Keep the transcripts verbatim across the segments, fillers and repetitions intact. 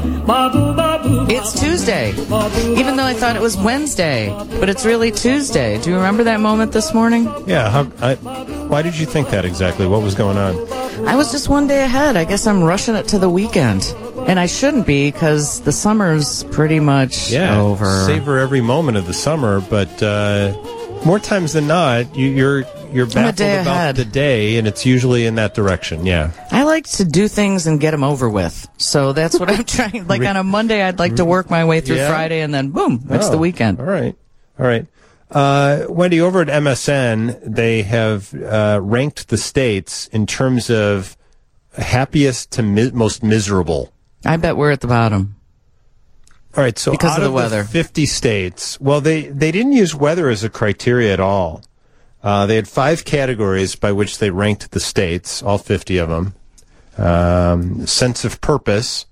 It's Tuesday, even though I thought it was Wednesday, but it's really Tuesday. Do you remember that moment this morning? Yeah. How, I, why did you think that exactly? What was going on? I was just one day ahead. I guess I'm rushing it to the weekend. And I shouldn't be, because the summer's pretty much yeah, over. Savor every moment of the summer, but uh, more times than not, you, you're you're baffled about ahead. the day, and it's usually in that direction. Yeah. I like to do things and get them over with. So that's what I'm trying. Like on a Monday, I'd like to work my way through yeah. Friday, and then boom, it's oh, the weekend. All right. All right. Uh, Wendy, over at M S N, they have uh, ranked the states in terms of happiest to mi- most miserable. I bet we're at the bottom. All right, so because out of the of weather. the fifty states, well, they, they didn't use weather as a criteria at all. Uh, they had five categories by which they ranked the states, all fifty of them. Um, sense of purpose,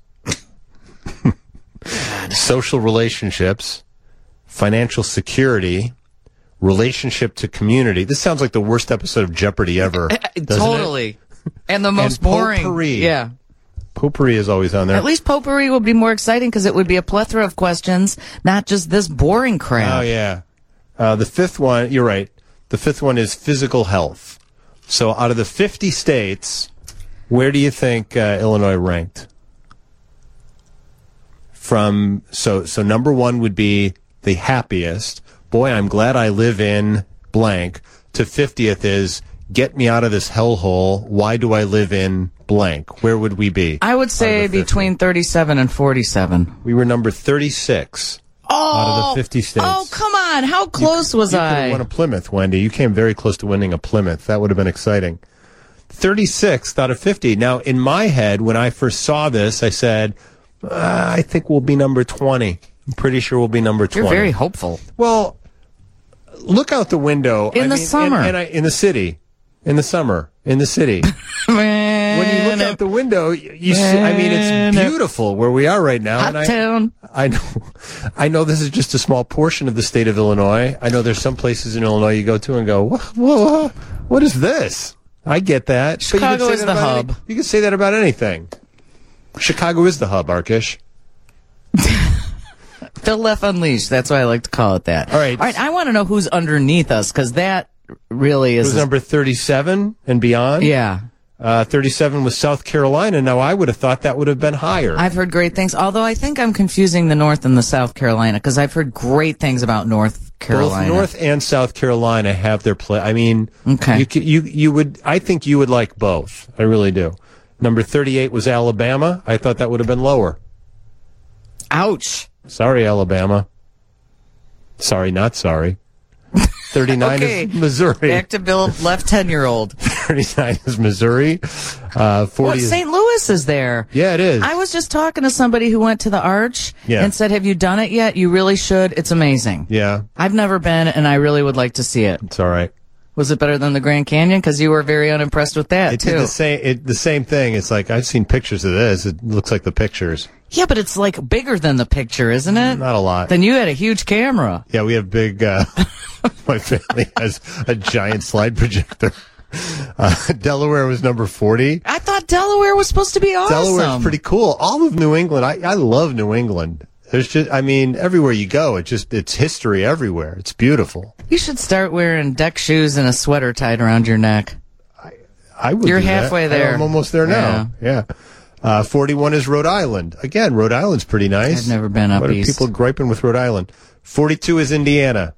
social relationships, financial security, relationship to community. This sounds like the worst episode of Jeopardy ever. Totally. It? And the most and boring. Potpourri. Yeah. Potpourri is always on there. At least potpourri would be more exciting because it would be a plethora of questions, not just this boring crap. Oh, yeah. Uh, the fifth one, you're right. The fifth one is physical health. So out of the fifty states, where do you think uh, Illinois ranked? From so so number one would be the happiest. Boy, I'm glad I live in blank. To fiftieth is get me out of this hellhole. Why do I live in blank? Where would we be? I would say between thirty-seven and forty-seven. We were number thirty-six. Oh, out of the fifty states. Oh, come on. How close you, was you I? You could have won a Plymouth, Wendy. You came very close to winning a Plymouth. That would have been exciting. thirty-sixth out of fifty. Now, in my head, when I first saw this, I said, uh, I think we'll be number twenty. I'm pretty sure we'll be number twenty. You're very hopeful. Well, look out the window. In I the mean, summer. And, and I, in the city. In the summer. In the city. Man, when you look out the window, you see, I mean, it's beautiful where we are right now. Hot and I, town. I know, I know this is just a small portion of the state of Illinois. I know there's some places in Illinois you go to and go, whoa, what is this? I get that. Chicago is the hub. Any, you can say that about anything. Chicago is the hub, Arkish. Phil Leff Unleashed. That's why I like to call it that. All right. All right. I want to know who's underneath us, because that really is. Who's number thirty-seven and beyond? Yeah. Uh, thirty-seven was South Carolina. Now, I would have thought that would have been higher. I've heard great things, although I think I'm confusing the North and the South Carolina, because I've heard great things about North Carolina. Both North and South Carolina have their play. I mean, okay. you, you, you would, I think you would like both. I really do. Number thirty-eight was Alabama. I thought that would have been lower. Ouch. Sorry, Alabama. Sorry, not sorry. thirty-nine okay. is Missouri. Back to Bill Left ten-year-old. thirty-nine is Missouri. Uh, forty well, is Saint Louis is there. Yeah, it is. I was just talking to somebody who went to the Arch yeah. and said, have you done it yet? You really should. It's amazing. Yeah. I've never been, and I really would like to see it. It's all right. Was it better than the Grand Canyon? Because you were very unimpressed with that, it too. Did the same, it, the same thing. It's like, I've seen pictures of this. It looks like the pictures. Yeah, but it's like bigger than the picture, isn't it? Not a lot. Then you had a huge camera. Yeah, we have big, uh, my family has a giant slide projector. Uh, Delaware was number forty. I thought Delaware was supposed to be awesome. Delaware's pretty cool. All of New England, I, I love New England. There's just, I mean, everywhere you go, it just, it's history everywhere. It's beautiful. You should start wearing deck shoes and a sweater tied around your neck. I, I would You're do halfway that. there. I'm almost there now. Yeah. yeah. Uh, forty-one is Rhode Island. Again, Rhode Island's pretty nice. I've never been up what east. Are people griping with Rhode Island? forty-two is Indiana.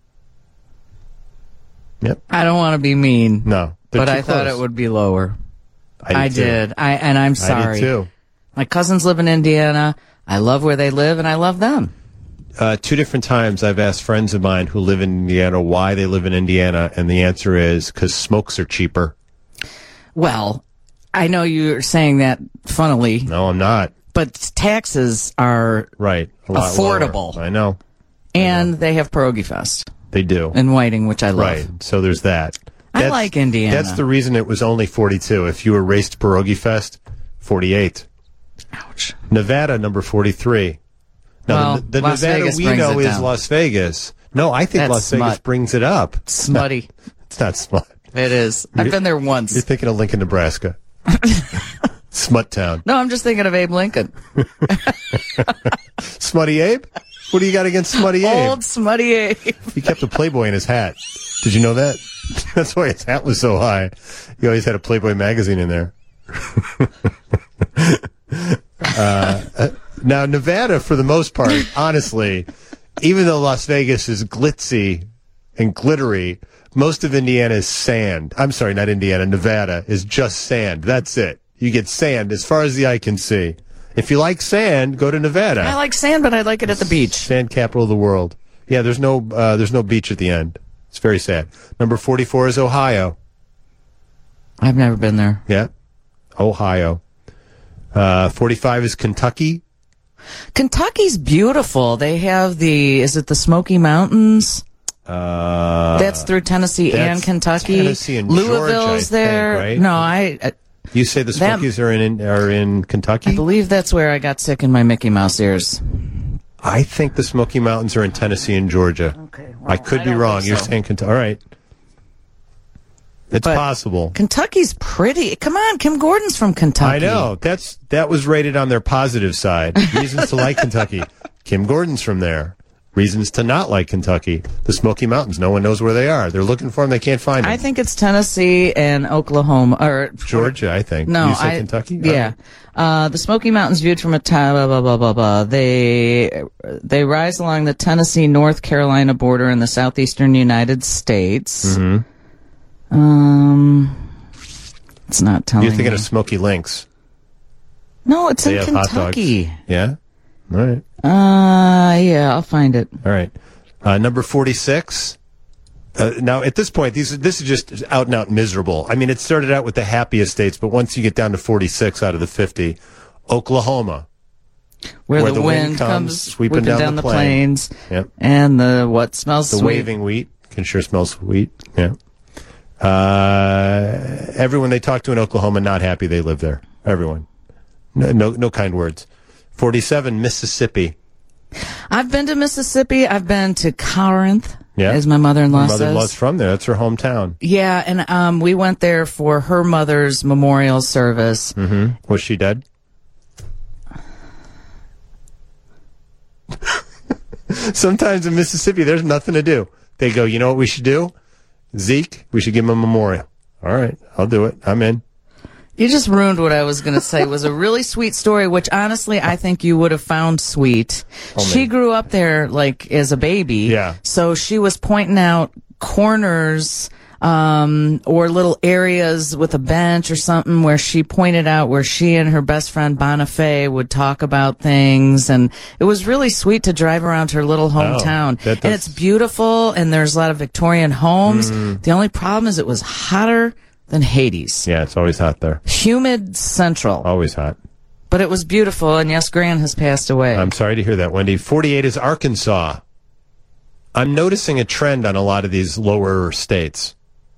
Yep. I don't want to be mean. No. But I close. thought it would be lower. I did. I did. I, and I'm sorry. I did too. My cousins live in Indiana. I love where they live, and I love them. Uh, two different times I've asked friends of mine who live in Indiana why they live in Indiana, and the answer is because smokes are cheaper. Well, I know you're saying that funnily. No, I'm not. But taxes are right a lot affordable. Lower. I know. And I know. they have Pierogi Fest. They do. In Whiting, which I love. Right, so there's that. That's, I like Indiana. That's the reason it was only forty-two. If you erased Pierogi Fest, forty-eight. Ouch. Nevada, number forty-three. Now, well, the, the Las Nevada Vegas we brings know it is down. Las Vegas. No, I think That's Las smut. Vegas brings it up. Smutty. It's not smut. It is. I've been there once. You're thinking of Lincoln, Nebraska. Smut Town. No, I'm just thinking of Abe Lincoln. Smutty Abe? What do you got against Smutty Abe? Old Smutty Abe. He kept a Playboy in his hat. Did you know that? That's why his hat was so high. He always had a Playboy magazine in there. uh, now, Nevada, for the most part, honestly, even though Las Vegas is glitzy and glittery, most of Indiana is sand. I'm sorry, not Indiana. Nevada is just sand. That's it. You get sand as far as the eye can see. If you like sand, go to Nevada. I like sand, but I like it at the beach. Sand capital of the world. Yeah, there's no uh, there's no beach at the end. It's very sad. Number forty-four is Ohio. I've never been there. Yeah, Ohio. Uh, forty-five is Kentucky. Kentucky's beautiful. They have the, is it the Smoky Mountains? Uh, that's through Tennessee that's and Kentucky. Tennessee and Louisville's Georgia, I there. think, right? No, I. Uh, You say the Smokies are in are in Kentucky? I believe that's where I got sick in my Mickey Mouse ears. I think the Smoky Mountains are in Tennessee and Georgia. Okay, well, I could I be don't wrong. think You're so. saying Kentucky. All right. It's But possible. Kentucky's pretty. Come on, Kim Gordon's from Kentucky. I know. That's that was rated on their positive side. Reasons to like Kentucky. Kim Gordon's from there. Reasons to not like Kentucky. The Smoky Mountains. No one knows where they are. They're looking for them. They can't find them. I think it's Tennessee and Oklahoma or Georgia, I think. No, you say I, Kentucky? Yeah, uh, the Smoky Mountains viewed from a time. Blah, blah blah blah blah. They they rise along the Tennessee North Carolina border in the southeastern United States. Mm-hmm. Um, it's not telling. You're thinking me. of Smoky Links. No, it's They in have hot dogs. Kentucky. Yeah. All right. Uh, yeah, I'll find it. All right. Uh, number forty-six. Uh, now, at this point, these this is just out and out miserable. I mean, it started out with the happiest states, but once you get down to forty-six out of the fifty, Oklahoma, Where, where the, the wind, wind comes comes sweeping whipping down down, the the plain. plains, Yep. and the what smells the sweet. waving wheat can sure smell sweet. Yeah. Uh, everyone they talk to in Oklahoma not happy they live there. Everyone, no, no, no kind words. Forty-seven, Mississippi. I've been to Mississippi. I've been to Corinth, Yeah. as my mother-in-law My says. mother-in-law's from there. That's her hometown. Yeah, and um, we went there for her mother's memorial service. Mm-hmm. Was she dead? Sometimes in Mississippi, there's nothing to do. They go, you know what we should do? Zeke, we should give him a memorial. All right, I'll do it. I'm in. You just ruined what I was going to say. It was a really sweet story, which honestly I think you would have found sweet. Oh, she man. grew up there like as a baby. Yeah. So she was pointing out corners um, or little areas with a bench or something where she pointed out where she and her best friend Bonifay would talk about things. And it was really sweet to drive around her little hometown. that does- And it's beautiful, and there's a lot of Victorian homes. Mm. The only problem is it was hotter than Hades. Yeah, it's always hot there. Humid Central. Always hot. But it was beautiful, and yes, Gran has passed away. I'm sorry to hear that, Wendy. forty-eight is Arkansas. I'm noticing a trend on a lot of these lower states.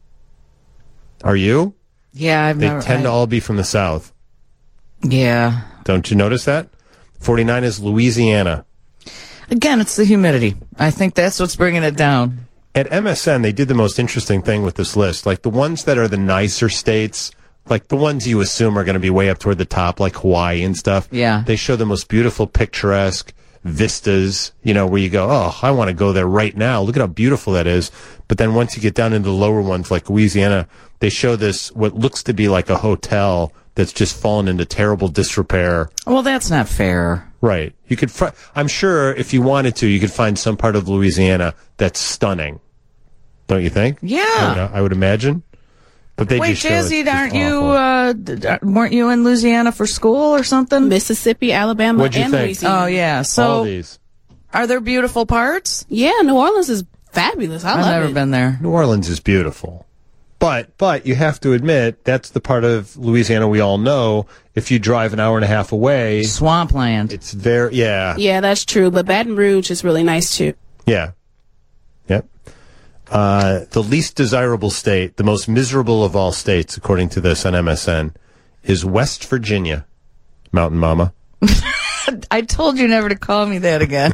Are you? yeah, I've They never. tend I- to all be from the South. Yeah. Don't you notice that? forty-nine is Louisiana. Again, it's the humidity. I think that's what's bringing it down. At M S N, they did the most interesting thing with this list. Like the ones that are the nicer states, like the ones you assume are going to be way up toward the top, like Hawaii and stuff. Yeah. They show the most beautiful, picturesque vistas, you know, where you go, oh, I want to go there right now. Look at how beautiful that is. But then once you get down into the lower ones, like Louisiana, they show this, what looks to be like a hotel that's just fallen into terrible disrepair. Well, that's not fair. Right. You could, fr- I'm sure if you wanted to, you could find some part of Louisiana that's stunning. Don't you think? Yeah. I would, I would imagine. But they Wait, just show it's Jazzy, just aren't you? awful. Uh, d- d- weren't you in Louisiana for school or something? Mississippi, Alabama, What'd you and think? Louisiana. Oh yeah. All So, these. are there beautiful parts? Yeah, New Orleans is fabulous. I I've love never it. been there. New Orleans is beautiful. But but you have to admit that's the part of Louisiana we all know. If you drive an hour and a half away, Swampland. it's very yeah. Yeah, that's true. But Baton Rouge is really nice too. Yeah. Yep. Uh, the least desirable state, the most miserable of all states, according to this on M S N, is West Virginia. Mountain Mama. I told you never to call me that again.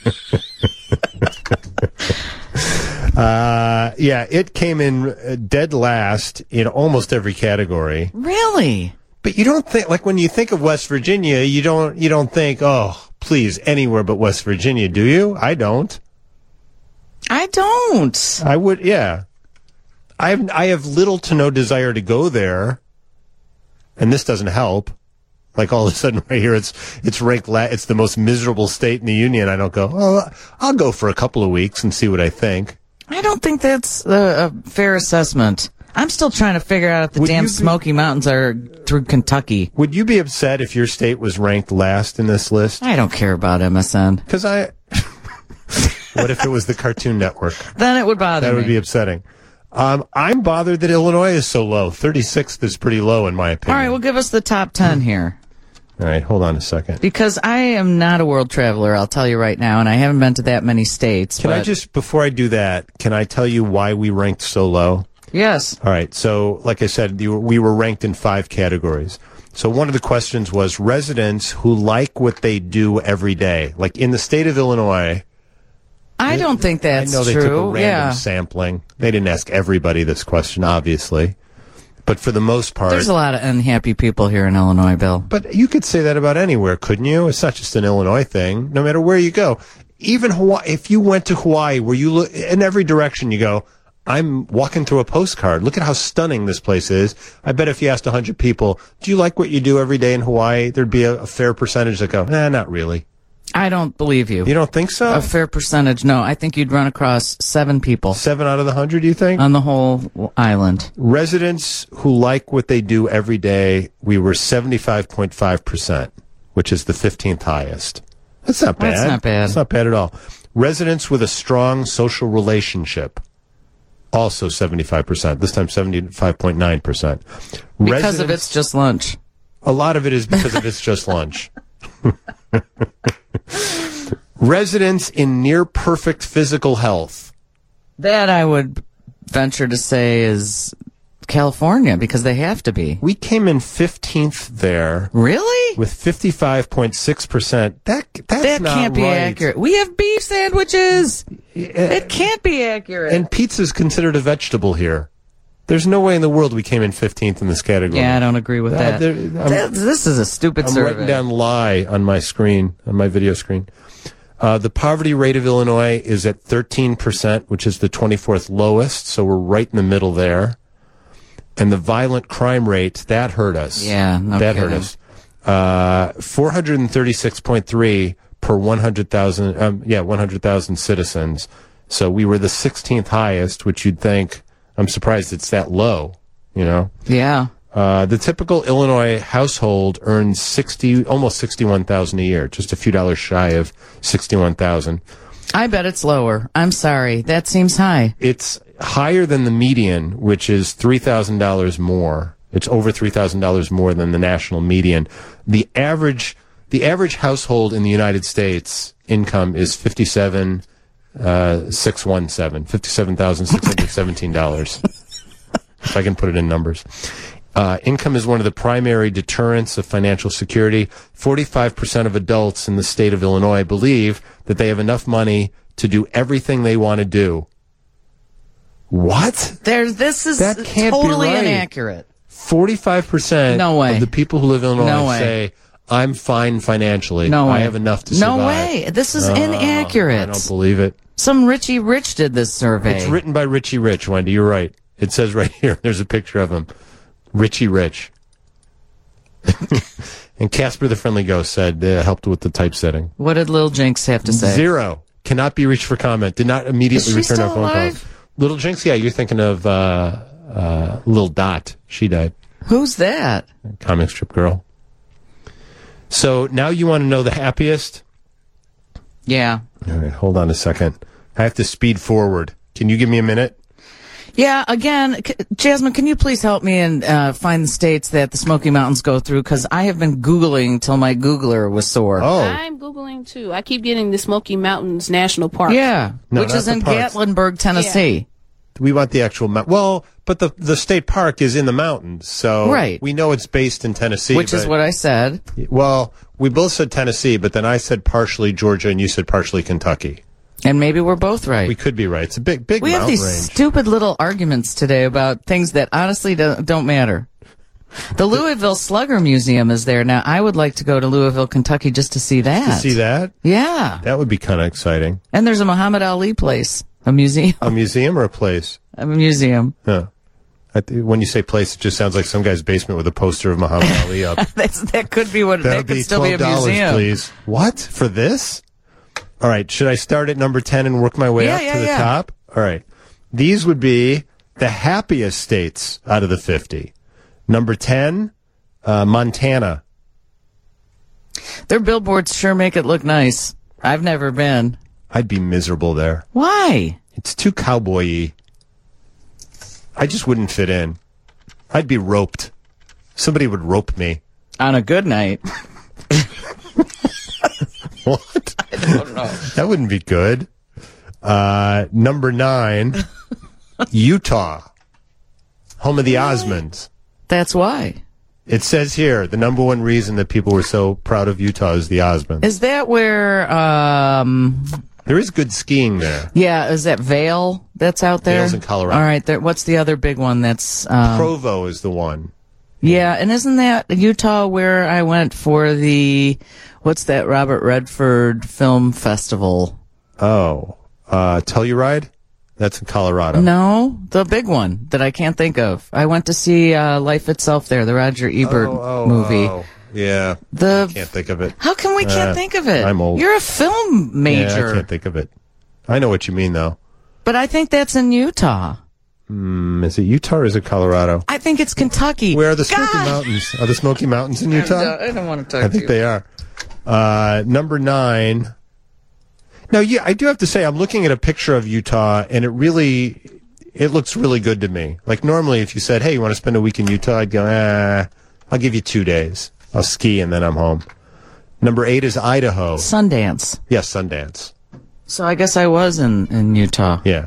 Uh, yeah, it came in uh, dead last in almost every category. Really? But you don't think, like when you think of West Virginia, you don't you don't think, oh, please, anywhere but West Virginia, do you? I don't. I don't. I would, yeah. I have I have little to no desire to go there, and this doesn't help. Like all of a sudden, right here, it's it's ranked. La- it's the most miserable state in the union. I don't go. Oh, I'll go for a couple of weeks and see what I think. I don't think that's a, a fair assessment. I'm still trying to figure out if the Would damn you be- Smoky Mountains are through Kentucky. Would you be upset if your state was ranked last in this list? I don't care about M S N. Because I. What if it was the Cartoon Network? Then it would bother That me. would be upsetting. Um, I'm bothered that Illinois is so low. thirty-sixth is pretty low, in my opinion. All right, well, give us the top ten here. All right, hold on a second. Because I am not a world traveler, I'll tell you right now, and I haven't been to that many states. Can but I just, before I do that, can I tell you why we ranked so low? Yes. All right, so like I said, you- we were ranked in five categories. So one of the questions was residents who like what they do every day. Like in the state of Illinois, I don't think that's I know they true. took a random yeah. sampling. They didn't ask everybody this question, obviously. But for the most part... There's a lot of unhappy people here in Illinois, Bill. But you could say that about anywhere, couldn't you? It's not just an Illinois thing. No matter where you go. Even Hawaii, if you went to Hawaii, where you look in every direction, you go, I'm walking through a postcard. Look at how stunning this place is. I bet if you asked one hundred people, do you like what you do every day in Hawaii? There'd be a, a fair percentage that go, nah, not really. I don't believe you. You don't think so? A fair percentage, no. I think you'd run across seven people Seven out of the hundred, you think? on the whole island. Residents who like what they do every day, we were seventy-five point five percent, which is the fifteenth highest. That's not bad. That's not bad. That's not bad at all. Residents with a strong social relationship, also seventy-five percent. This time seventy-five point nine percent. Because of it's just lunch. A lot of it is because of it's just lunch. Residents in near perfect physical health. That I would venture to say is California, because they have to be. We came in fifteenth there. Really? With fifty-five point six percent. That, that's That not can't be right. accurate. We have beef sandwiches. It can't be accurate. And pizza's considered a vegetable here. There's no way in the world we came in fifteenth in this category. yeah, I don't agree with Uh, that. there- I'm- Th- This is a stupid I'm survey. writing down lie on my screen, on my video screen. Uh, the poverty rate of Illinois is at thirteen percent, which is the twenty-fourth lowest, so we're right in the middle there. And the violent crime rate, that hurt us. Yeah, no That hurt kidding. us. Uh, four hundred thirty-six point three per one hundred thousand, um, yeah, one hundred thousand citizens. So we were the sixteenth highest, which you'd think, I'm surprised it's that low, you know? Yeah. Uh, the typical Illinois household earns sixty, almost sixty-one thousand a year, just a few dollars shy of sixty-one thousand. I bet it's lower. I'm sorry. That seems high. It's higher than the median, which is three thousand dollars more. It's over three thousand dollars more than the national median. The average, the average household in the United States income is fifty-seven uh, six one seven, fifty-seven thousand six hundred seventeen dollars. If I can put it in numbers. Uh, income is one of the primary deterrents of financial security. forty-five percent of adults in the state of Illinois believe that they have enough money to do everything they want to do. What? There, this is That can't be totally right. inaccurate. forty-five percent No way. of the people who live in Illinois No way. say, I'm fine financially. No way. I have enough to No survive. way. This is Oh, inaccurate. I don't believe it. Some Richie Rich did this survey. It's written by Richie Rich, Wendy. You're right. It says right here. There's a picture of him. Richie Rich. And Casper the Friendly Ghost said, uh, helped with the typesetting. What did Lil Jinx have to say? Zero. Cannot be reached for comment. Did not immediately Is she return our still phone alive? calls. Little Jinx, yeah, you're thinking of uh, uh, Lil Dot. She died. Who's that? Comic strip girl. So now you want to know the happiest? Yeah. All right, hold on a second. I have to speed forward. Can you give me a minute? Yeah, again, c- Jasmine, can you please help me and uh, find the states that the Smoky Mountains go through? Because I have been Googling till my Googler was sore. Oh, I'm Googling too. I keep getting the Smoky Mountains National Park. Yeah, No, which not is the in parks. Gatlinburg, Tennessee. we want the actual mount. Well, but the the state park is in the mountains, so Right. we know it's based in Tennessee. Which is but- what I said. Well, we both said Tennessee, but then I said partially Georgia, and you said partially Kentucky. And maybe we're both right. We could be right. It's a big, big We have mountain these range. stupid little arguments today about things that honestly don't, don't matter. The Louisville Slugger Museum is there now. I would like to go to Louisville, Kentucky, just to see that. To see that? Yeah. That would be kind of exciting. And there's a Muhammad Ali place, a museum. A museum or a place? A museum. Huh. I th- when you say place, it just sounds like some guy's basement with a poster of Muhammad Ali up. That's, that could be what. That That would could be still be a twelve dollars, museum. please. What? For this? All right. Should I start at number ten and work my way Yeah, up yeah, to the yeah. top? All right. These would be the happiest states out of the fifty. Number ten, uh, Montana. Their billboards sure make it look nice. I've never been. I'd be miserable there. Why? It's too cowboy-y. I just wouldn't fit in. I'd be roped. Somebody would rope me. On a good night. What? I don't know. That wouldn't be good. Uh, number nine, Utah. Home of the Osmonds. That's why. It says here, the number one reason that people were so proud of Utah is the Osmonds. Is that where, um, There is good skiing there. yeah, is that Vail that's out there? Vail's in Colorado. All right. There, what's the other big one that's, um, Provo is the one. yeah, and isn't that Utah where I went for the, what's that Robert Redford Film Festival? Oh, uh, Telluride? That's in Colorado. No, the big one that I can't think of. I went to see uh, Life Itself there, the Roger Ebert Oh, oh, movie. oh. Yeah. The Can't think of it. How come we can't Uh, think of it? I'm old. You're a film Yeah, major. I can't think of it. I know what you mean, though. But I think that's in Utah. Mm, is it Utah or is it Colorado? I think it's Kentucky. Where are the Smoky God! Mountains? Are the Smoky Mountains in Utah? I don't want to talk I to think you. they are. Uh, number nine. Now, yeah, I do have to say, I'm looking at a picture of Utah, and it really, it looks really good to me. Like, normally, if you said, hey, you want to spend a week in Utah? I'd go, eh, I'll give you two days. I'll ski, and then I'm home. Number eight is Idaho. Sundance. Yes, Sundance. So I guess I was in, in Utah. Yeah.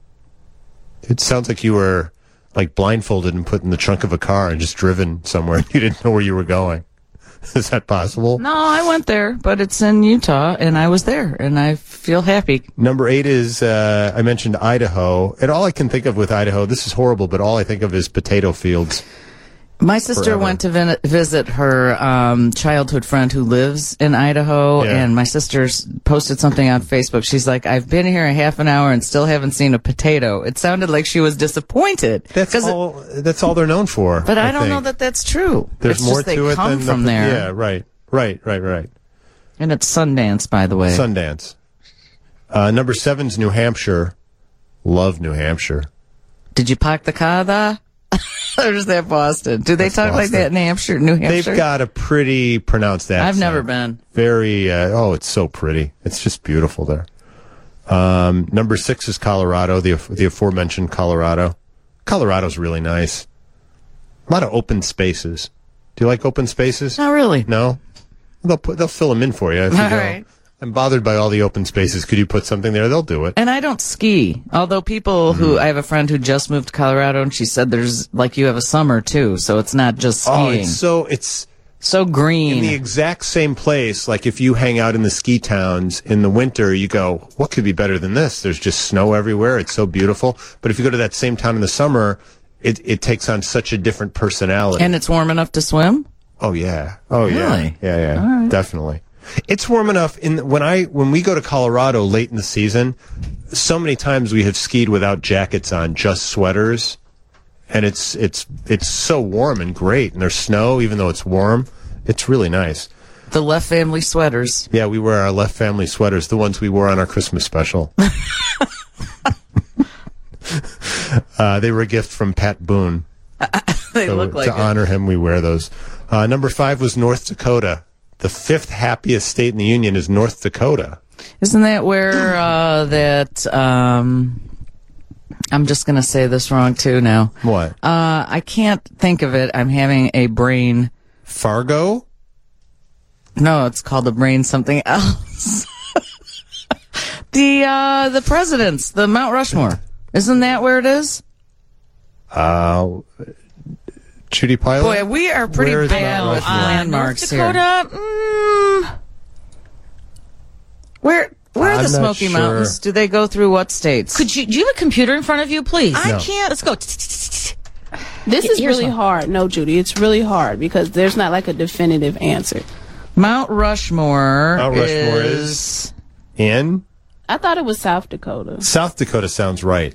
It sounds like you were, like, blindfolded and put in the trunk of a car and just driven somewhere. You didn't know where you were going. Is that possible? No, I went there, but it's in Utah, and I was there, and I feel happy. Number eight is, uh, I mentioned Idaho. And all I can think of with Idaho, this is horrible, but all I think of is potato fields. My sister Forever. went to vin- visit her um, childhood friend who lives in Idaho, Yeah. and my sister s- posted something on Facebook. She's like, I've been here a half an hour and still haven't seen a potato. It sounded like she was disappointed. That's 'Cause it- all. That's all they're known for. but I, don't think. know that that's true. There's it's more just they to it come than from the, there. Yeah, right, right, right, right. And it's Sundance, by the way. Sundance. Uh, number seven's New Hampshire. Love New Hampshire. Did you park the car there? Or is that Boston? Do they That's talk like Boston. that in Hampshire, New Hampshire? They've got a pretty pronounced accent. I've never been. Very. Uh, oh, it's so pretty. It's just beautiful there. Um, number six is Colorado. The the aforementioned Colorado. Colorado's really nice. A lot of open spaces. Do you like open spaces? Not really. No. They'll put, they'll fill them in for you if you All go. right. I'm bothered by all the open spaces. Could you put something there? They'll do it. And I don't ski. Although people who, I have a friend who just moved to Colorado and she said there's, like you have a summer too, so it's not just Oh, skiing. it's so it's so green. in the exact same place. Like if you hang out in the ski towns in the winter, you go, what could be better than this? There's just snow everywhere. It's so beautiful. But if you go to that same town in the summer, it it takes on such a different personality. And it's warm enough to swim? Oh yeah. Oh yeah. Really? Yeah, yeah. All right. Definitely. It's warm enough in when I when we go to Colorado late in the season, so many times we have skied without jackets on, just sweaters. And it's it's it's so warm and great, and there's snow even though it's warm. It's really nice. The Left family sweaters. Yeah, we wear our Left family sweaters, the ones we wore on our Christmas special. uh, they were a gift from Pat Boone. They So look like to it. honor him, we wear those. Uh, number five was North Dakota. The fifth happiest state in the union is North Dakota. Isn't that where uh, that, um, I'm just going to say this wrong too now. What? Uh, I can't think of it. I'm having a brain. Fargo? No, it's called a brain something else. the, uh, the presidents, the Mount Rushmore. Isn't that where it is? Uh, Judy Pilot? Boy, we are pretty Where is bad Mount with Rushmore? landmarks North here. Dakota. Mm, Where where are I'm the not Smoky sure. Mountains? Do they go through what states? Could you? Do you have a computer in front of you, please? I No. can't. Let's go. This is Here's really one. hard. No, Judy, it's really hard because there's not like a definitive answer. Mount Rushmore, Mount Rushmore is, is in I thought it was South Dakota. South Dakota. Sounds right.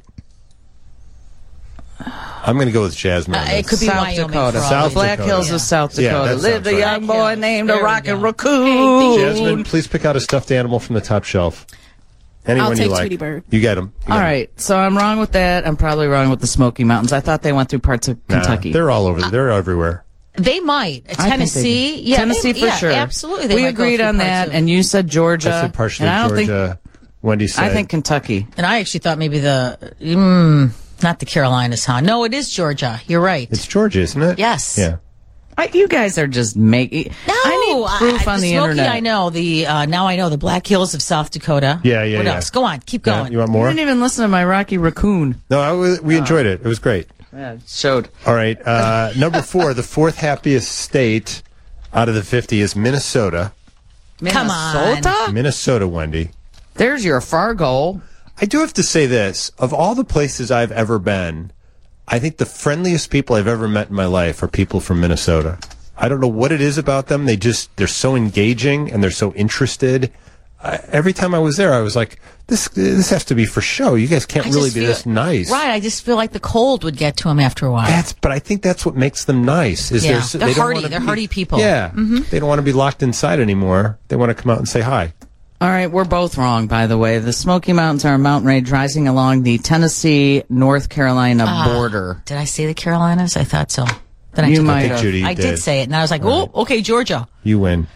I'm going to go with Jasmine. on Uh, it this. could be South Wyoming. Dakota. for all South we Black know. Dakota. Hills of South Yeah, Dakota. that Lived sounds a right. young boy Black named Hills. a There we Rocket go. Raccoon. Jasmine, please pick out a stuffed animal from the top shelf. Anyone I'll you take like. Tweety Bird. You get them. All right, so I'm wrong with that. I'm probably wrong with the Smoky Mountains. I thought they went through parts of Kentucky. they're all over. They're everywhere. They might. I think they Tennessee. do. Yeah, Tennessee they- for yeah, sure. Absolutely. They we might go agreed through on parts that, of- and you said Georgia. I said partially and I don't Georgia. Wendy said. Think, I think Kentucky. And I actually thought maybe the, mm, not the Carolinas, huh? No, it is Georgia. You're right. It's Georgia, isn't it? Yes. Yeah. I, you guys are just making. No, I need proof I, on the, Smoky, internet. I know the. Uh, now I know the Black Hills of South Dakota. Yeah, yeah, What yeah. else? Go on, keep Yeah, going. you want You more? didn't even listen to my Rocky Raccoon. No, I was, we enjoyed it. It was great. Yeah, it showed. All right. Uh, number four, the fourth happiest state out of the fifty is Minnesota. Come on. Minnesota? Minnesota, Wendy. There's your Fargo. I do have to say this. Of all the places I've ever been, I think the friendliest people I've ever met in my life are people from Minnesota. I don't know what it is about them. They just, they're so engaging and they're so interested. I, every time I was there, I was like, this this has to be for show. You guys can't I really just be feel- this nice. Right, I just feel like the cold would get to them after a while. That's, but I think that's what makes them nice. Is Yeah. they're, They're they don't hardy. wanna They're be- hardy people. Yeah, they don't want to be locked inside anymore. They want to come out and say hi. All right, we're both wrong, by the way. The Smoky Mountains are a mountain range rising along the Tennessee-North Carolina Ah, border. Did I say the Carolinas? I thought so. Then I You took it might I think have. Judy I did. did say it, and I was like, oh, okay, Georgia. You win.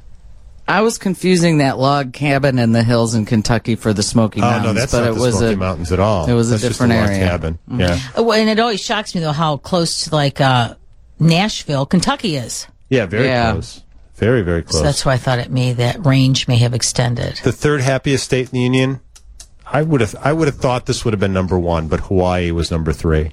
I was confusing that log cabin in the hills in Kentucky for the Smoky Oh Mountains, no, that's but not it the was Smoky a Mountains at all. it was a that's different just a log area. cabin. Yeah, Oh, and it always shocks me, though, how close to, like, uh, Nashville, Kentucky is. yeah, very Yeah. close. Very, very close. So that's why I thought it may, that range may have extended. The third happiest state in the union. I would have, I would have thought this would have been number one, but Hawaii was number three.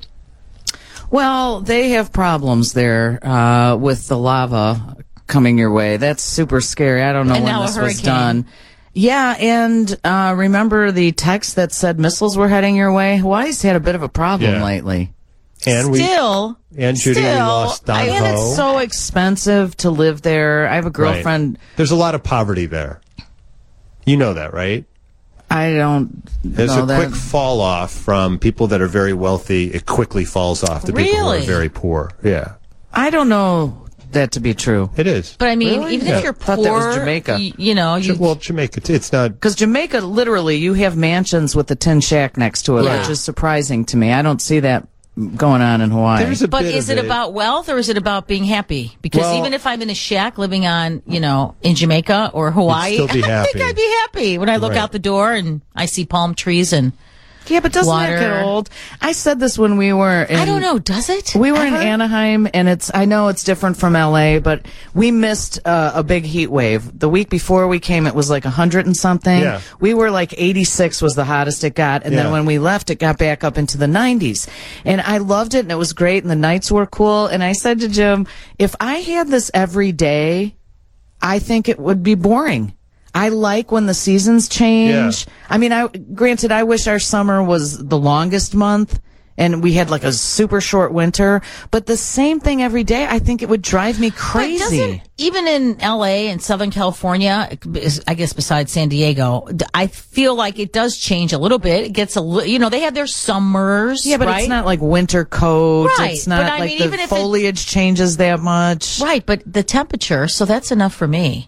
Well, they have problems there uh, with the lava coming your way. That's super scary. I don't know And when now a this was hurricane. done. Yeah, and uh, remember the text that said missiles were heading your way? Hawaii's had a bit of a problem Yeah. lately. And we, Still, and Judy, we still, lost Don And Ho. it's so expensive to live there. I have a Right. girlfriend. There's a lot of poverty there. You know that, right? I don't There's know a that. quick fall off from people that are very wealthy. It quickly falls off to people who are Really? very poor. Yeah, I don't know that to be true. it is. but I mean, Really? even Yeah. if you're Thought poor, that was Jamaica. y- you know, you, well, Jamaica, too. It's not. Because Jamaica, literally, you have mansions with a tin shack next to it, Yeah. which is surprising to me. I don't see that going on in Hawaii. There's a But bit is of it about wealth or is it about being happy? Because Well- even if I'm in a shack living on, you know, in Jamaica or Hawaii, You'd still be I happy. think I'd be happy when I look Right. out the door and I see palm trees and yeah, but doesn't water. that get old? I said this when we were in, I don't know, does it? We were in Ever? Anaheim, and it's, I know it's different from L A, but we missed uh, a big heat wave. The week before we came, it was like a hundred and something. Yeah. We were like eighty-six was the hottest it got, and Yeah. then when we left, it got back up into the nineties. And I loved it, and it was great, and the nights were cool. And I said to Jim, if I had this every day, I think it would be boring. I like when the seasons change. Yeah. I mean, I granted, I wish our summer was the longest month and we had like a super short winter, but the same thing every day, I think it would drive me But crazy. doesn't, even in L A and Southern California, I guess besides San Diego, I feel like it does change a little bit. It gets a little, you know, they have their summers. Yeah, but right? it's not like winter coats. Right, It's not but I like mean, the even if it- foliage changes that much. Right, but the temperature, so that's enough for me.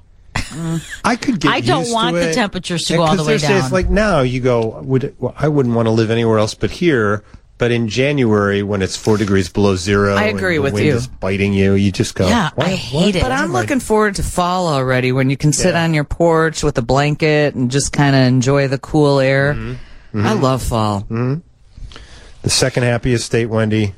I could get I don't used to want the it. temperatures to And go all 'cause the way there's days down. like now, you go, would well, I wouldn't want to live anywhere else but here. But in January, when it's four degrees below zero, I and agree the with wind you. is biting you, you just go, Yeah, what? I hate it. But I'm looking forward to fall already when you can sit Yeah. on your porch with a blanket and just kind of enjoy the cool air. Mm-hmm. I love fall. The second happiest state, Wendy.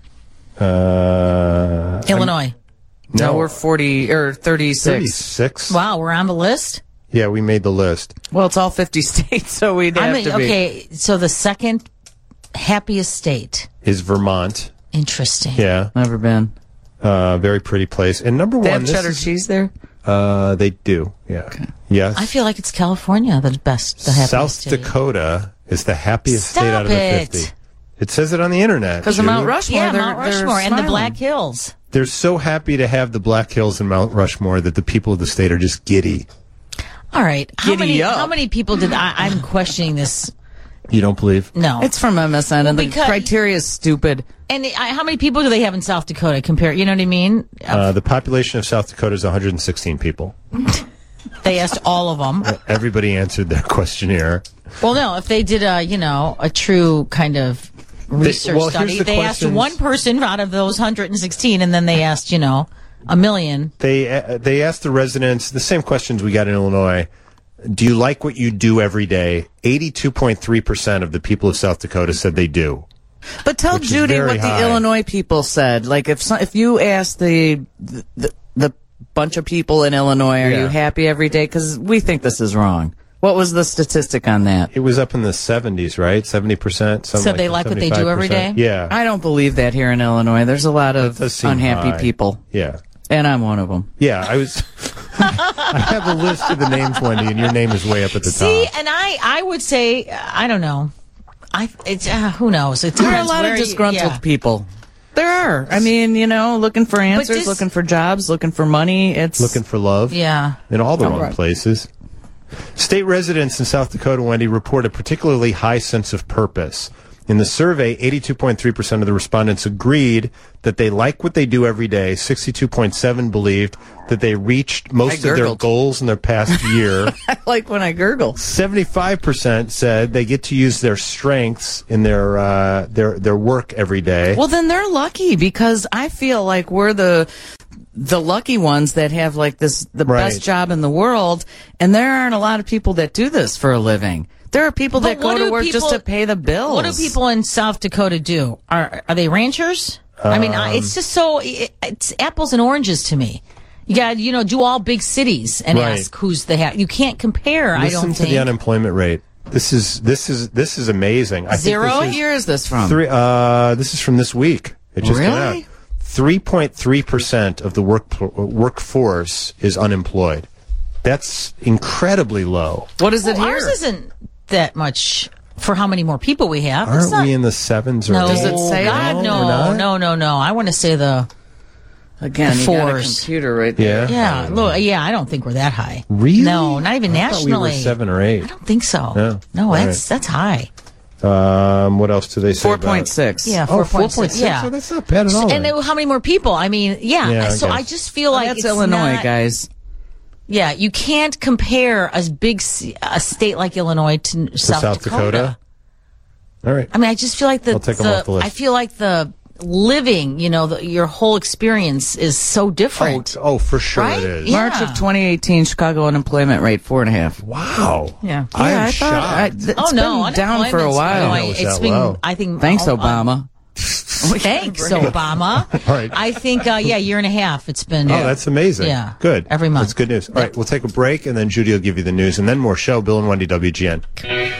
Uh, Illinois. No, we're forty or thirty-six. thirty-six. Wow, we're on the list. Yeah, we made the list. Well, it's all fifty states, so we'd have I mean, to be. okay, so the second happiest state. Is Vermont? Interesting. Yeah, Never been. uh, very pretty place. And number They one, have this cheddar is- cheese there? Uh, they do. Yeah. Yes. I feel like it's California, the best, the happiest South state. Dakota is the happiest Stop state out of the it. fifty. It says it on the internet. Because of Judy. Mount Rushmore. Yeah, they're, Mount they're Rushmore and the smiling. Black Hills. They're so happy to have the Black Hills and Mount Rushmore that the people of the state are just giddy. All right. How Giddy many up. how many people did I I'm questioning this? You don't believe? No. It's from M S N, and the because- criteria is stupid. And I, how many people do they have in South Dakota compare, you know what I mean? Uh, the population of South Dakota is one hundred sixteen people. They asked all of them. Everybody answered their questionnaire. Well, no, if they did a, you know, a true kind of research well, here's study, the they asked questions. one person out of those one hundred sixteen, and then they asked, you know, a million. They uh, they asked the residents the same questions we got in Illinois. Do you like what you do every day? eighty-two point three percent of the people of South Dakota said they do. But tell Which is Judy very what the high. Illinois people said. Like if some, if you ask the, the the bunch of people in Illinois, are Yeah. you happy every day? Because we think this is wrong. What was the statistic on that? It was up in the seventies, right? seventy percent. So they like what they do every day? Yeah. I don't believe that here in Illinois. There's a lot of does seem unhappy high. people, Yeah. and I'm one of them. Yeah, I was. I have a list of the names, Wendy, and your name is way up at the See, top. and I, I would say, I don't know. I, it's, uh, who knows? It There are a depends lot where of you- disgruntled yeah. people. There are. I mean, you know, looking for answers, this- looking for jobs, looking for money. It's Looking for love. Yeah. In all the Oh, wrong right. places. State residents in South Dakota, Wendy, report a particularly high sense of purpose. In the survey, eighty-two point three percent of the respondents agreed that they like what they do every day. sixty-two point seven believed that they reached most I of their gurgled. goals in their past year. I like when I gurgle. seventy-five percent said they get to use their strengths in their uh, their their work every day. Well, then they're lucky because I feel like we're the the lucky ones that have like this the Right. best job in the world, and there aren't a lot of people that do this for a living. There are people But that go what to do work just people- to pay the bills. What do people in South Dakota do? Are are they ranchers? I mean, I- Um, it's just so it, it's apples and oranges to me. You got to, you know, do all big cities and Right. ask who's the ha- you can't compare. I Listen don't to think the unemployment rate. This is this is this is amazing. I think Zero? this What is year is this from? Three. Uh, this is from this week. It just came Really? out. Three point three percent of the work workforce is unemployed. That's incredibly low. What is it Well, here? ours isn't that much for how many more people we have. It's Aren't not- we in the sevens or no, Does it eights? say God, that? We're no, not? no, no, no. I want to say the Again, the you got a fours. computer right there. Yeah. yeah. Look, yeah. I don't think we're that high. Really? No, not even I thought we nationally. were seven or eight. I don't think so. No. No, All that's that's high. Um, what else do they say? Four about point it? six. Yeah, Oh, four point six. Yeah, Oh, that's not bad at all. and then. then how many more people? I mean, yeah. Yeah, I so I guess. just feel like That's it's Illinois, not- guys. Yeah, you can't compare a big s- a state like Illinois to, To South, South Dakota. All right. I mean, I just feel like the, I'll take 'em the off the list. I feel like the living, you know, the, your whole experience is so Oh, different. oh, for sure Right? it is. Yeah. March of twenty eighteen, Chicago unemployment rate four and a half. Wow. Yeah. I Yeah, am I thought- shocked. I- th- oh it's no, been down for a unemployment's while. I going- know it's It's that been, low. I think. Thanks, oh, uh, Obama. Thanks, Obama. Right. I think, uh, yeah, year and a half. It's been. Oh, that's amazing. Yeah. Good. Every month. That's good news. All right, we'll take a break, and then Judy will give you the news, and then more show. Bill and Wendy, W G N.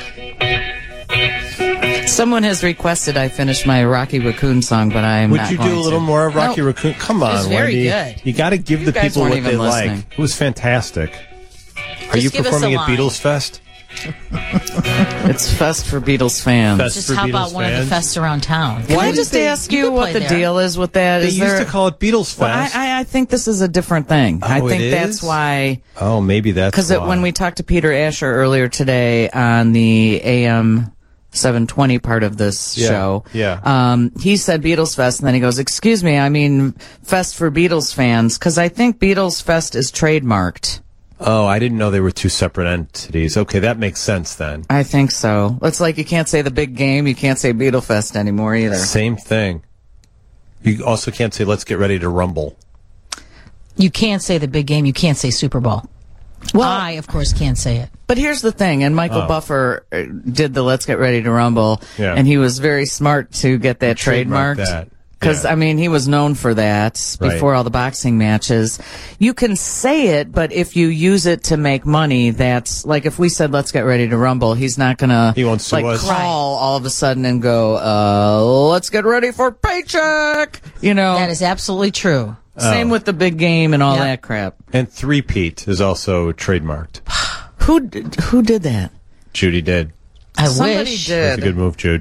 Someone has requested I finish my Rocky Raccoon song, but I'm Would not you going do a little to. more of Rocky No. Raccoon? Come on, was very Wendy. good. You got to give the guys people weren't what they even like. listening. It was fantastic. Are you give us a performing at line. Beatles Fest? It's Fest for Beatles fans. Fest Just for how Beatles about one of fans? the fests around town? Can I Why just did they- ask you you could what play the there. deal is with that? They Is used there, to call it Beatles Fest. Well, I, I, I think this is a different thing. I Oh, it think is? that's why. oh, maybe that's Because why. when we talked to Peter Asher earlier today on the A M seven twenty part of this Yeah, show, yeah. um, he said Beatles Fest, and then he goes, "Excuse me, I mean Fest for Beatles fans," because I think Beatles Fest is trademarked. Oh, I didn't know they were two separate entities. Okay, that makes sense then. I think so. It's like you can't say the big game, you can't say Beatle Fest anymore either. Same thing. You also can't say, let's get ready to rumble. You can't say the big game. You can't say Super Bowl. Well, I, of course, can't say it. But here's the thing, and Michael Oh. Buffer uh, did the Let's Get Ready to Rumble, Yeah. and he was very smart to get that Trademark trademarked. that. Because, Yeah. I mean, he was known for that before Right. all the boxing matches. You can say it, but if you use it to make money, that's like if we said, let's get ready to rumble, he's not going to He won't sue like us. call all of a sudden and go, uh, let's get ready for paycheck. You know, That is absolutely true. same Oh. with the big game and all Yeah. that crap. And three-peat is also trademarked. Who, did- who did that? Judy did. I Somebody wish. did. That's a good move, Jude.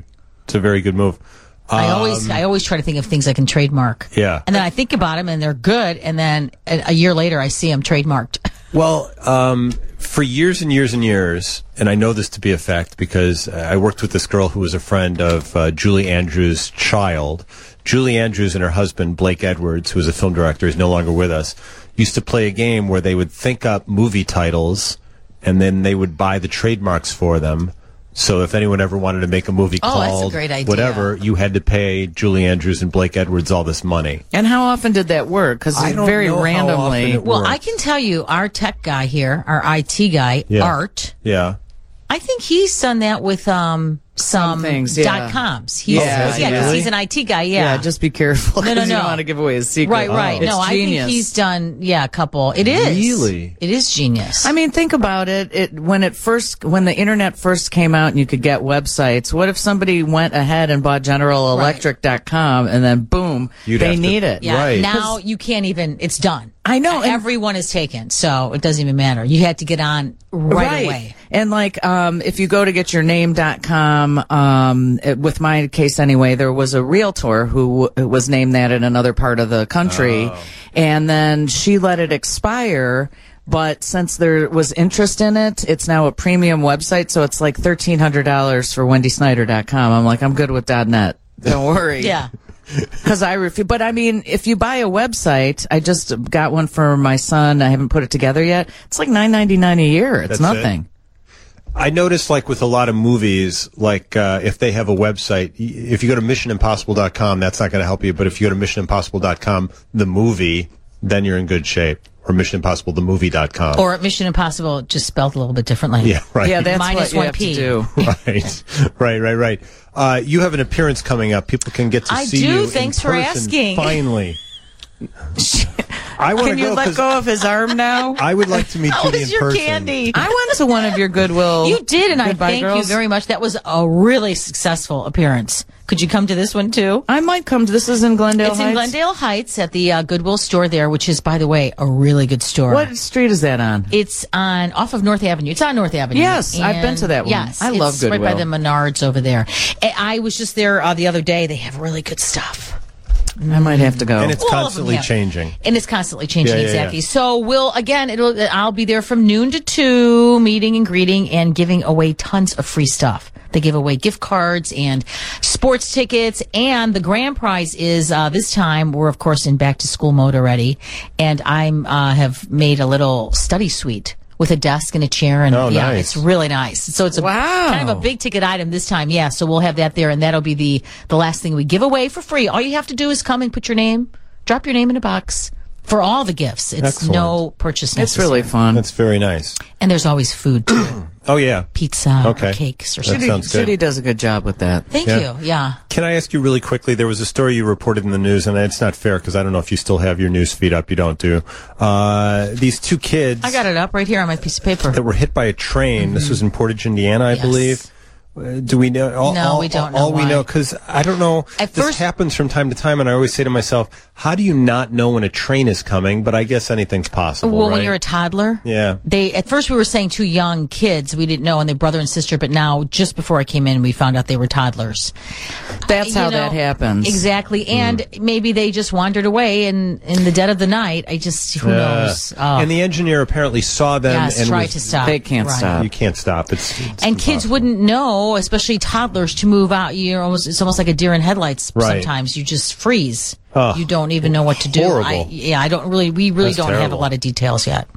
It's a very good move. I always, I always try to think of things I can trademark. Yeah. And then I think about them and they're good. And then a, a year later, I see them trademarked. Well, um, for years and years and years, and I know this to be a fact because I worked with this girl who was a friend of uh, Julie Andrews' child. Julie Andrews and her husband, Blake Edwards, who was a film director, is no longer with us, used to play a game where they would think up movie titles and then they would buy the trademarks for them. So if anyone ever wanted to make a movie Oh, that's a called great idea. whatever, you had to pay Julie Andrews and Blake Edwards all this money. And how often did that work? Because I don't very know how randomly. often it Well, worked. I can tell you, our tech guy here, our I T guy, Yeah. Art, Yeah. I think he's done that with um some, Some things, yeah. dot coms. He's, Yeah, yeah, 'cause really? he's an I T guy. Yeah, Yeah, just be careful. No, no, 'cause you no. don't want to give away his secret. right, right. It's no, I genius. think he's done. Yeah, a couple. It is Really? It is genius. I mean, think about it. It when it first when the internet first came out and you could get websites. What if somebody went ahead and bought General Electric dot com and then boom, You'd they have to- need it. yeah. right. Now you can't even. It's done. I know, and- Everyone is taken, so it doesn't even matter. You had to get on right, away. And like, um, if you go to get your name dot com, um, it, with my case anyway, there was a realtor who w- was named that in another part of the country. And then she let it expire. But since there was interest in it, it's now a premium website. So it's like thirteen hundred dollars for Wendy Snyder dot com. I'm like, I'm good with .net. Don't worry. Yeah. Because I refuse. But I mean, if you buy a website, I just got one for my son. I haven't put it together yet. It's like nine ninety-nine a year. It's That's it? nothing. I noticed, like, with a lot of movies, like, uh, if they have a website, y- if you go to mission impossible dot com, that's not going to help you. But if you go to mission impossible dot com, the movie, then you're in good shape. Or mission impossible the movie dot com. Or Mission Impossible, just spelled a little bit differently. Yeah, right. Yeah, that's Minus what you one have P. to do. right, right, right, right. Uh, you have an appearance coming up. People can get to I see do. you. Thanks in for person, asking. Finally. I want to Can you go let 'cause go of his arm now? I would like to meet How Judy is in your person. candy? I went to one of your Goodwill. You did, and I Goodbye thank Girls. you very much. That was a really successful appearance. Could you come to this one too? I might come to this. Is in Glendale It's Heights. in Glendale Heights at the uh, Goodwill store there, which is, by the way, a really good store. What street is that on? It's on off of North Avenue. It's on North Avenue. Yes, I've been to that one. Yes, I love it's right by the Goodwill. Menards over there. And I was just there uh, the other day. They have really good stuff. I might have to go. And it's All of them constantly have. changing. And it's constantly changing, Yeah, yeah, exactly. yeah. So we'll, again, it'll, I'll be there from noon to two, meeting and greeting and giving away tons of free stuff. They give away gift cards and sports tickets, and the grand prize is, uh, this time, we're of course in back to school mode already, and I'm, uh, have made a little study suite with a desk and a chair, and Oh, yeah, nice. it's really nice. So it's a Wow. kind of a big ticket item this time, yeah. So we'll have that there, and that'll be the the last thing we give away for free. All you have to do is come and put your name, drop your name in a box for all the gifts. It's Excellent. no purchase necessary. it's really fun. That's very nice. And there's always food too, Oh, yeah. pizza Okay. or cakes or That something. sounds good. Judy does a good job with that. Thank Yeah. you. Yeah. Can I ask you really quickly? There was a story you reported in the news, and it's not fair because I don't know if you still have your news feed up. You don't do. Uh, these two kids I got it up right here on my piece of paper. that were hit by a train. This was in Portage, Indiana, I Yes. believe. Uh, Do we know? All, No, all, we don't know All we why. know, because I don't know. At this first- happens from time to time, and I always say to myself, "How do you not know when a train is coming?" But I guess anything's possible. Well, right? when you're a toddler, Yeah. They at first we were saying two young kids. We didn't know, and they're brother and sister. But now, just before I came in, we found out they were toddlers. That's You how know, that happens. Exactly, and maybe they just wandered away, and in the dead of the night, I just who Uh, knows. Oh. And the engineer apparently saw them yes, and tried was, to stop. They can't Right. stop. You can't stop. It's, it's And kids impossible. wouldn't know, especially toddlers, to move out. You're almost, it's almost like a deer in headlights. Right. Sometimes you just freeze. Ugh. You don't even know what to do. Horrible. I, yeah, I don't really. We really That's don't have a terrible. lot of details yet.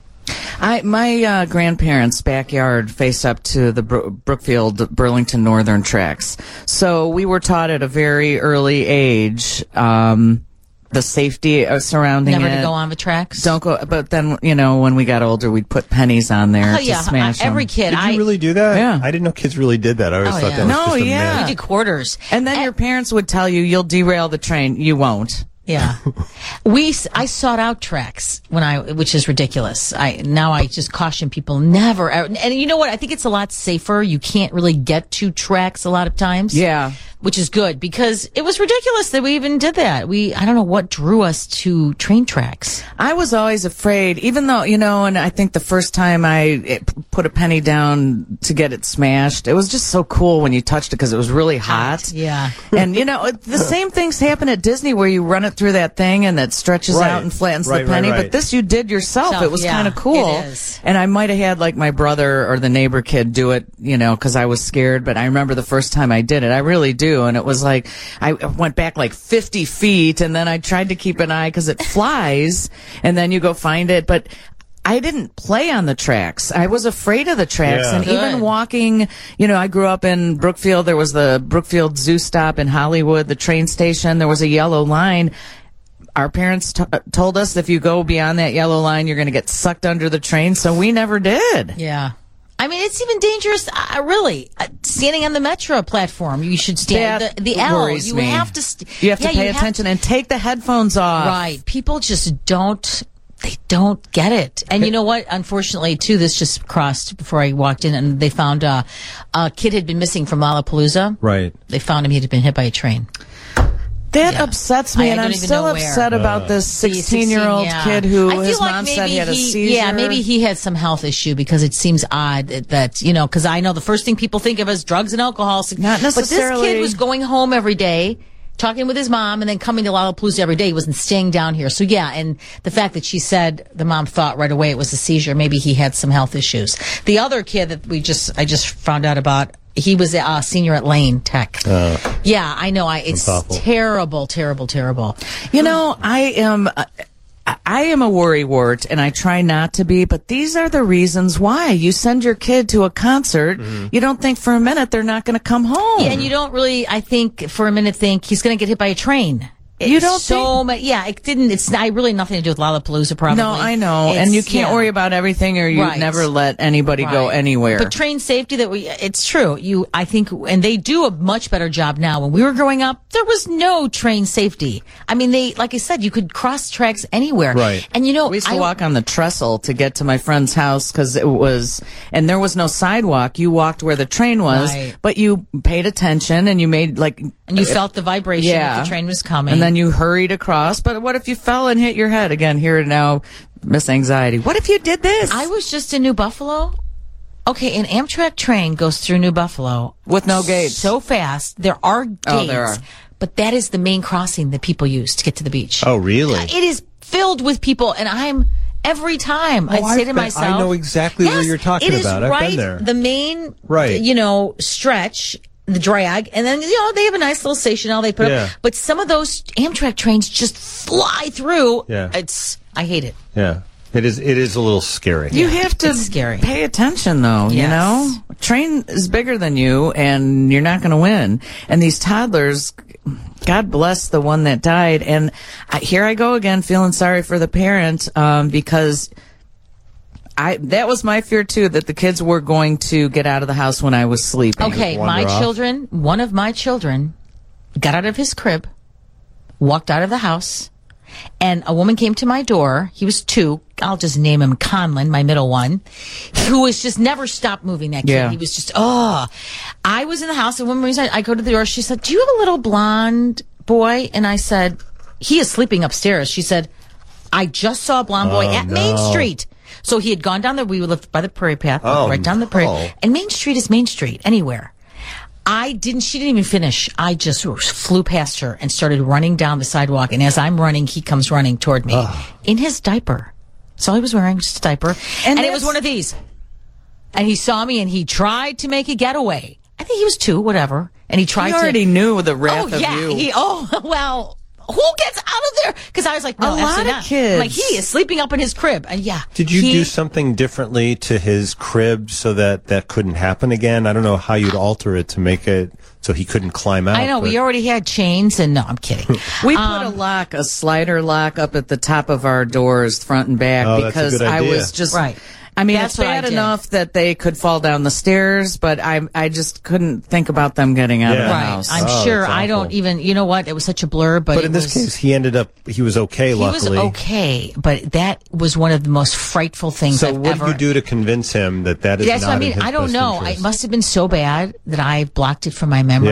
I my uh, grandparents' backyard faced up to the Bro- Brookfield Burlington Northern tracks, so we were taught at a very early age um, the safety uh, surrounding Never it. to go on the tracks. Don't go. But then you know when we got older, we'd put pennies on there Oh, to yeah, smash I- every 'em. kid. Did I you really do that? Yeah. I didn't know kids really did that. I always Oh, thought yeah. that was No, just a yeah. myth. we did quarters. And then your parents would tell you, "You'll derail the train." You won't. Yeah, we s- I sought out tracks when I, which is ridiculous. I now I just caution people never. ever- And you know what? I think it's a lot safer. You can't really get to tracks a lot of times. Yeah. which is good because it was ridiculous that we even did that. We, I don't know what drew us to train tracks. I was always afraid, even though, you know, and I think the first time I it, put a penny down to get it smashed, it was just so cool when you touched it because it was really hot. Yeah. And, you know, the same things happen at Disney where you run it through that thing and it stretches Right. out and flattens Right, the penny. right, right. But this you did yourself. Self, it was yeah, kind of cool. it is. And I might have had like my brother or the neighbor kid do it, you know, because I was scared. But I remember the first time I did it. I really do. And it was like, I went back like fifty feet and then I tried to keep an eye because it flies and then you go find it. But I didn't play on the tracks. I was afraid of the tracks. Yeah. And Good. even walking, you know, I grew up in Brookfield. There was the Brookfield Zoo Stop in Hollywood, the train station. There was a yellow line. Our parents t- told us if you go beyond that yellow line, you're going to get sucked under the train. So we never did. Yeah. I mean, it's even dangerous, uh, really. Uh, standing on the Metro platform, you should stand. That the, the L, worries you me. have to. St- You have to yeah, pay you have attention to- and take the headphones off. Right. People just don't, they don't get it. And you know what? Unfortunately, too, this just crossed before I walked in and they found uh, a kid had been missing from Lollapalooza. Right. They found him. He had been hit by a train. That Yeah. upsets me, I and don't I'm even still know where. upset about this sixteen-year-old yeah. kid who I feel his like mom maybe said he had a he- seizure. Yeah, maybe he had some health issue because it seems odd that, that you know, because I know the first thing people think of is drugs and alcohol. Not But this necessarily. kid was going home every day, talking with his mom, and then coming to Lollapalooza every day. He wasn't staying down here. So yeah, and the fact that she said the mom thought right away it was a seizure, maybe he had some health issues. The other kid that we just, I just found out about, he was a uh, senior at Lane Tech. Uh, Yeah, I know. I it's awful. terrible, terrible, terrible. You know, I am. Uh, I am a worrywart, and I try not to be, but these are the reasons why. You send your kid to a concert, you don't think for a minute they're not going to come home. Yeah, and you don't really, I think, for a minute think he's going to get hit by a train. You It's don't so think- much. Yeah, it didn't. It's not really nothing to do with Lollapalooza. Probably. No, I know, It's- and you can't yeah. worry about everything, or you Right. never let anybody go Right. anywhere. But train safety, that we, it's true. You, I think, and they do a much better job now. When we were growing up, there was no train safety. I mean, they, like I said, you could cross tracks anywhere. Right. And you know, We used to I, walk on the trestle to get to my friend's house because it was, and there was no sidewalk. You walked where the train was, Right. but you paid attention and you made like, and you felt the vibration yeah, if the train was coming. and then you hurried across. But what if you fell and hit your head again? Here now, Miss Anxiety. What if you did this I was just in New Buffalo. Okay, an Amtrak train goes through New Buffalo with no gates? so fast. There are gates, Oh, there are. but that is the main crossing that people use to get to the beach. oh, really? It is filled with people, and I'm every time I Oh, say I've to been- myself, I know exactly where yes, you're talking it is about. I've been right, there. The main, Right. you know, stretch. The drag, and then you know they have a nice little station. All they put Yeah. up, but some of those Amtrak trains just fly through. Yeah. It's I hate it. Yeah. It is. It is a little scary. You have to It's scary. pay attention, though. You Yes. know, train is bigger than you, and you're not going to win. And these toddlers, God bless the one that died. And I, here I go again, feeling sorry for the parent um, because I that was my fear too, that the kids were going to get out of the house when I was sleeping. Okay, wander my off? children, one of my children got out of his crib, walked out of the house, and a woman came to my door. He was two. I'll just name him Conlon, my middle one, who was just never stopped moving that kid. Yeah. He was just, oh. I was in the house, and one reason I go to the door, she said, do you have a little blonde boy? And I said, he is sleeping upstairs. She said, I just saw a blonde boy Oh, at Main no. Street. So he had gone down there. We lived by the Prairie Path, Oh, right down the Prairie. no. And Main Street is Main Street, anywhere. I didn't, she didn't even finish. I just flew past her and started running down the sidewalk. And as I'm running, he comes running toward me in his diaper. That's all he was wearing, just a diaper. And, it was that's- one of these. And he saw me and he tried to make a getaway. I think he was two, whatever. And he tried He to. already knew the wrath Oh, of yeah. you. He, oh, well. Who gets out of there? Because I was like, no, A lot absolutely of not. kids. I'm like, he is sleeping up in his crib. And yeah. Did you he- do something differently to his crib so that that couldn't happen again? I don't know how you'd alter it to make it so he couldn't climb out. I know, but- we already had chains, and no, I'm kidding. We put Um, a lock, a slider lock up at the top of our doors, front and back, Oh, that's a because good I idea. was just, Right. I mean, That's it's what I bad did. enough that they could fall down the stairs, but I, I just couldn't think about them getting out of Yeah. the Right. house. I'm Oh, sure. that's I don't awful. even, you know what? It was such a blur, but, But it in this was, case, he ended up. He was okay. he luckily. was okay, but that was one of the most frightful things So I've what ever. did you do to convince him that that is That's not what I in mean. his I don't best know. interest? It must have been so bad that I blocked it from my memory. Yeah.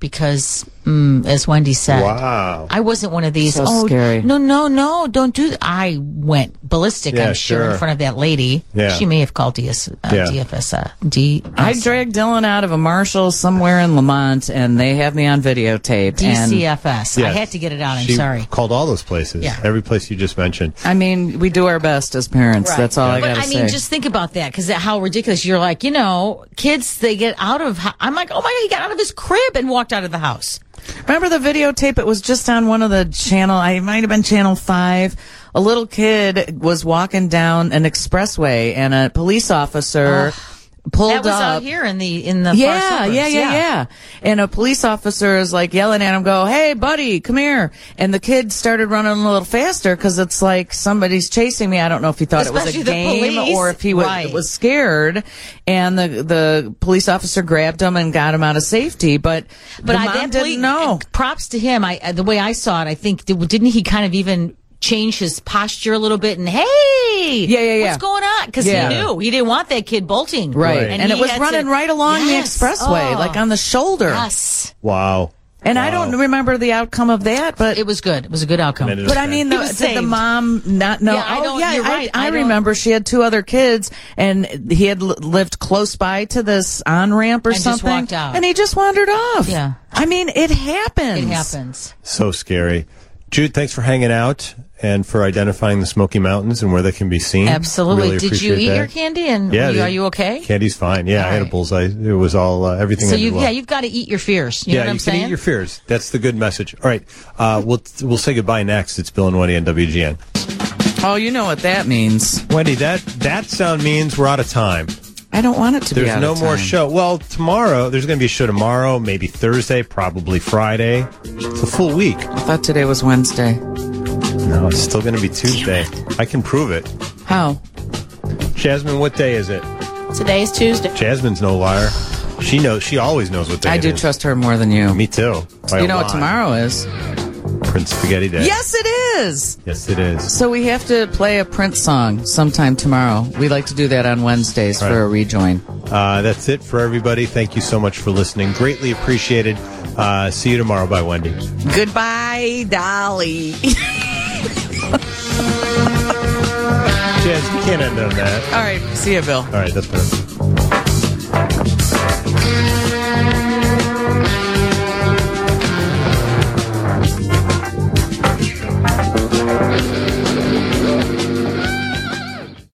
because, mm, as Wendy said, Wow. I wasn't one of these. So oh, scary. no, no, no, don't do that. I went ballistic, Yeah, I'm sure, sure. in front of that lady. Yeah. She may have called D S, uh, Yeah. D F S. Uh, D- I dragged Dylan out of a Marshall somewhere in Lamont, and they have me on videotape. D C F And, S. I Yes. had to get it out. I'm She sorry. called all those places. Yeah. Every place you just mentioned. I mean, we do our best as parents. Right. That's all I But got to I say. mean, just think about that, because how ridiculous. You're like, you know, kids, they get out of, I'm like, oh my God, he got out of his crib and walked out of the house. Remember the videotape? It was just on one of the channel. I might have been channel five. A little kid was walking down an expressway, and a police officer pulled That was up. out here in the, in the Yeah, far suburbs. yeah, yeah, yeah. And a police officer is like yelling at him, go, "Hey, buddy, come here." And the kid started running a little faster because it's like somebody's chasing me. I don't know if he thought Especially it was the a game police. or if he was, Right. was scared. And the the police officer grabbed him and got him out of safety. But, But the I mom that didn't poli- know. Props to him. I uh, the way I saw it, I think didn't he kind of even change his posture a little bit and hey, Yeah, yeah, yeah. what's going on? Because Yeah. he knew he didn't want that kid bolting. Right. And, And it he was had running to- right along Yes. the expressway, Oh. like on the shoulder. Yes, Wow. And I Wow. don't remember the outcome of that, but it was good. It was a good outcome. And it But I mean, He the, was did the saved. mom not know? Yeah, I oh, don't- yeah, you're I, right. I, I don't- remember she had two other kids, and he had l- lived close by to this on ramp or And just something, walked out. and he just wandered off. Yeah. I mean, it happens. It happens. So scary. Jude, thanks for hanging out and for identifying the Smoky Mountains and where they can be seen. Absolutely. Really Did you appreciate eat that. your candy? And Yeah. are you, the- are you okay? Candy's fine. Yeah, All I had a right. bullseye. It was all uh, everything. So I did you, well. yeah, you've got to eat your fears. You yeah, know what I'm you saying? can eat your fears. That's the good message. All right, uh, we'll we'll say goodbye next. It's Bill and Wendy on W G N. Oh, you know what that means. Wendy, that that sound means we're out of time. I don't want it to be There's out no of more time. show. Well, tomorrow there's going to be a show tomorrow, maybe Thursday, probably Friday. It's a full week. I thought today was Wednesday. No, it's still going to be Tuesday. I can prove it. How? Jasmine, what day is it? Today is Tuesday. Jasmine's no liar. She knows. She always knows what day I it do is. trust her more than you. Me too. By You a know what lot. tomorrow is? Prince Spaghetti Day. Yes, it is. Yes, it is. So we have to play a Prince song sometime tomorrow. We like to do that on Wednesdays Right. for a rejoin. Uh, that's it for everybody. Thank you so much for listening. Greatly appreciated. Uh, see you tomorrow. Bye, Wendy. Goodbye, Dolly. Jazz, you can't end on that. All right. See you, Bill. All right, that's better.